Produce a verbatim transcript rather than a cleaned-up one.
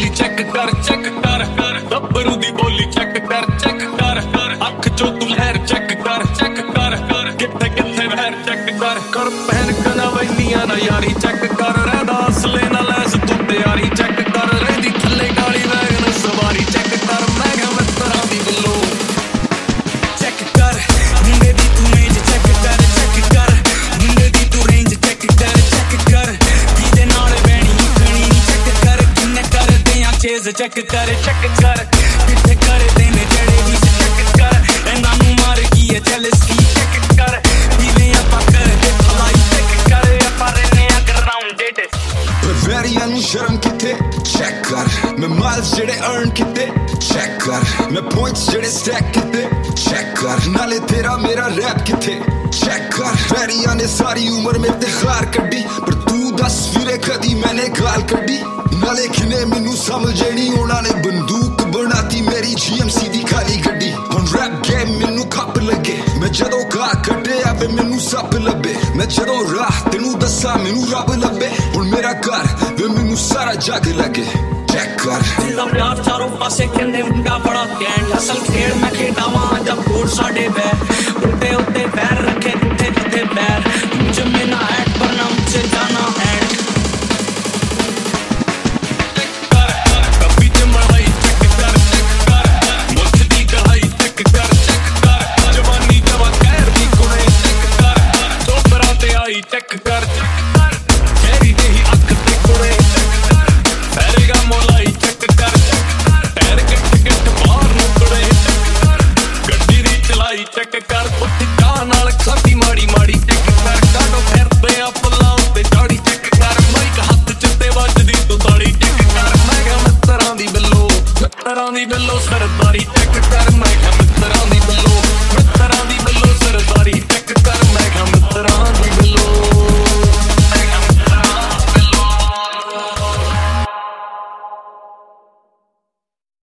ਬੋਲੀ ਚੈੱਕ ਕਰ ਚੈੱਕ ਕਰ ਗੱਭਰੂ ਦੀ ਬੋਲੀ ਚੈੱਕ ਕਰ ਚੈੱਕ ਕਰ ਅੱਖ ਚੋਂ ਤੂੰ ਲਹਿਰ ਚੈੱਕ ਕਰ ਚੈੱਕ ਕਰ ਕਿੱਥੇ ਕਿੱਥੇ ਵਹਿਰ ਚੈੱਕ ਕਰ ਕਰ ਪਹਿਨ ਕਨਾ ਵੈਨੀਆਂ ਨਾ ਯਾਰੀ ਚੈੱਕ ਕਰ ਰਹਿੰਦਾ ਅਸਲੇ ਨਾਲ ਲੈਸ ਤੂੰ ਤਿਆਰੀ ਚੈੱਕ ਕਰ ਰਹਿੰਦੀ ਥੱਲੇ ਕਾਲੀ ਵੈਗਨ ਸਵਾਰੀ ਚੈੱਕ ਕਰ ਮੈਂ ਕਿਹਾ ਮਿੱਤਰਾਂ ਦੀ ਬੱਲੋ ਚੈੱਕ ਕਰ ਮੁੰਡੇ ਦੀ ਤੂੰ ਰੇਂਜ ਚੈੱਕ ਕਰ ਚੈੱਕ ਕਰ ਮੁੰਡੇ ਦੀ ਤੂੰ ਰੇਂਜ ਚੈੱਕ ਕਰ ਚੈੱਕ ਕਰ ਜਿਹਦੇ ਨਾਲ ਬੈਣੀ ਖਣੀ ਚੈੱਕ ਕਰ ਕਿੰਨੇ ਕਰਦੇ ਆ ਚੇਜ਼ ਚੈੱਕ ਕਰ ਚੈੱਕ ਕਰ ਕਿੱਥੇ ਕਰਦੇ ਨੇ ਜਿਹੜੇ ਵੀ ਚੈੱਕ ਕਰ ਇਹਨਾਂ ਨੂੰ ਮਾਰ ਕੀ ਹੈ ਜੈਲਸ ਕੀ ਚੈੱਕ ਕਰ ਜਿਵੇਂ ਆਪਾਂ ਕਰਦੇ ਭਲਾਈ ਚੈੱਕ ਕਰ ਆਪਾਂ ਰਹਿੰਦੇ ਆ ਗਰਾਊਂਡਡ ਪਰ ਵੈਰੀਆਂ ਨੂੰ ਸ਼ਰਮ ਕਿੱਥੇ ਚੈੱਕ ਕਰ ਮੈਂ ਮਾਈਲਸ ਜਿਹੜੇ ਅਰਨ ਕੀਤੇ ਚੈੱਕ ਕਰ ਮੈਂ ਪੁਆਇੰਟਸ ਜਿਹੜੇ ਸਟੈਕ ਕੀਤੇ ਚੈੱਕ ਕਰ ਨਾਲੇ ਤੇਰਾ ਮੇਰਾ ਰੈਪ ਕਿੱਥੇ ਚੈੱਕ ਕਰ ਵੈਰੀਆਂ ਨੇ ਸਾਰੀ ਉਮਰ ਮੇਰੇ ਤੇ ਖਾਰ ਕੱਢੀ ਪਰ ਤੂੰ ਦੱਸ ਵੀਰੇ ਕਦੀ ਮੈਨੇ ਗਾਲ ਕੱਢੀ ਨਾਲੇ ਕਿਨੇ ਮੈਨੂੰ ਸਮਝੇ ਨਹੀਂ ਉਹਨਾਂ ਨੇ ਬੰਦੂਕ ਬਣਾਤੀ ਮੇਰੀ ਜੀ ਐਮ ਸੀ ਦੀ ਖਾਲੀ ਗੱਡੀ ਹੁਣ ਰੈਪ ਗੇਮ ਮੈਨੂੰ ਖੱਪ ਲੱਗੇ ਮੈਂ ਜਦੋਂ ਗਾ ਕੱਢਿਆ ਵੇ ਮੈਨੂੰ ਸੱਪ ਲੱਭੇ ਮੈਂ ਜਦੋਂ ਰਾਹ ਤੈਨੂੰ ਦੱਸਾਂ ਮੈਨੂੰ ਰੱਬ ਲੱਭੇ ਹੁਣ ਮੇਰਾ ਘਰ ਵੇ ਮੈਨੂੰ ਸਾਰਾ ਜੱਗ ਲੱਗੇ ਚੈੱਕ ਕਰ ਦਿਲਾਂ ਪਿਆਰ ਚਾਰੋਂ ਪਾਸੇ ਕਹਿੰਦੇ ਮੁੰਡਾ ਬੜਾ ਘੈਂਟ ਅਸਲ ਖੇਡ ਮੈਂ ਖੇਡਾਵਾਂ ਜਦ ਕੋਟ ਸਾਡੇ ਬੈਰ ਉੱਤੇ ਉੱਤੇ ਪੈਰ ਰੱਖੇ ਕਿੱਥੇ ਕਿੱਥੇ ਪੈਰ ਜੰਮੇ ਨਾ ਐਟ ਪਰ ਨਾ ਮੁਝੇ ਜਾਣਾ ਐਟ ਚੈੱਕ ਕਰ ਚਿਹਰੀ ਤੇ ਹੀ ਅੱਖ ਤੇ ਕੁੜੇ ਫੈਰੇਗਾ ਮੋਲਾਈ ਚੈੱਕ ਕਰ ਪੈਰ ਕਿੱਟ ਕਿੱਟ ਬਾਹਰ ਨੂੰ ਤੁੜੇ ਗੱਡੀ ਦੀ ਚਲਾਈ ਚੈੱਕ ਕਰ ਉੱਠ ਕਾਂ ਨਾਲ ਖਾਦੀ ਮਾੜੀ ਮਾੜੀ ਚੈੱਕ ਕਰ ਕਾਡੋ ਫਿਰਦੇ ਆ ਫੁੱਲਾਂ ਉੱਤੇ ਝਾੜੀ ਚੈੱਕ ਕਰ ਮਾਈਕ ਹੱਥ ਚ ਤੇ ਵੱਜਦੀ ਤੂੰ ਤਾੜੀ ਚੈੱਕ ਕਰ ਮੈਂ ਕਿਹਾ ਮਿੱਤਰਾਂ ਦੀ ਬੱਲੋ ਮਿੱਤਰਾਂ ਦੀ ਬੱਲੋ ਸਰਦਾਰੀ ਚੈੱਕ ਕਰ